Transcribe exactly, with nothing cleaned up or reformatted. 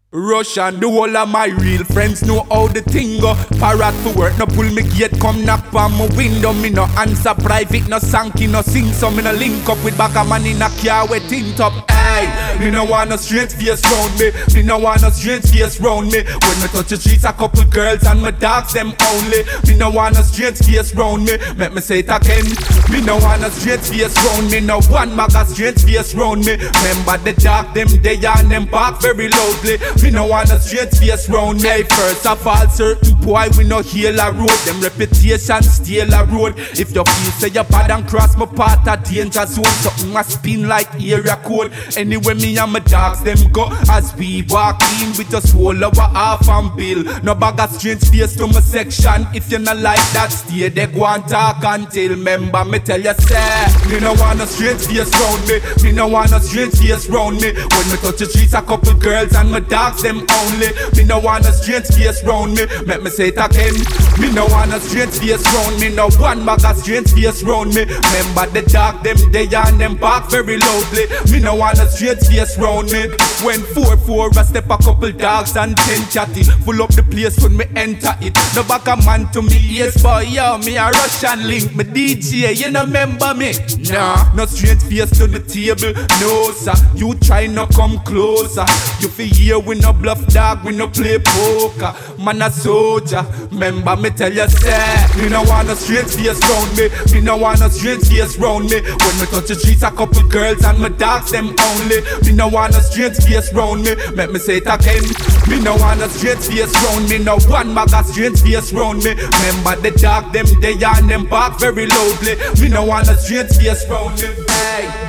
Russian, the whole of my real friends know how the thing go. Parrot for work, no pull me gate, come knock on my window. Me no answer private, no sanky, no sing. So me no link up with back a man in a car with tint up. Hey, me no want no straight face round me. Me no want no straight face round me. When me touch the streets, a couple girls and my dogs them only. Me no want no straight face round me. Make me say it again. Me no want no straight face round me. No one mag a straight face round me. Remember the dog them they and them bark very loudly. Me no want a straight face round me. First of all, certain boy we no heal a road. Them reputation steal a road. If you feel say you bad and cross my path a danger zone, something a spin like area code. Anyway me and my dogs them go as we walk in with a soul over half and bill. No bag a straight face to my section. If you not like that, stay there go and talk until. Remember me tell you say, me no want a straight face round me. Me no want a straight face round me. When me touch the streets, a couple girls and my dogs them only. Me no want a straight face round me. Make me say it again. Me no want a straight face round me. No one mag a straight face round me. Remember the dog them they and them bark very loudly. Me no want a straight face round me. When four four I step a couple dogs and ten chatty. Full up the place when me enter it. No back a man to me, yes boy, yo. Me a Russian link, me D J, you no remember me? Nah, no straight face to the table, no sir. You try no come closer. You feel here we no bluff dog, we no play poker. Man a soldier, remember me tell you say, me no want a straight face round me. Me no want a straight face round me. When me touch the streets, a couple girls and my dogs them only. Me no want a straight face round me. Make me say it again. Me no want a straight face round me. No one mag a straight face round me. Remember the dog them they and them bark very loudly. Me no want a straight face round me. Hey.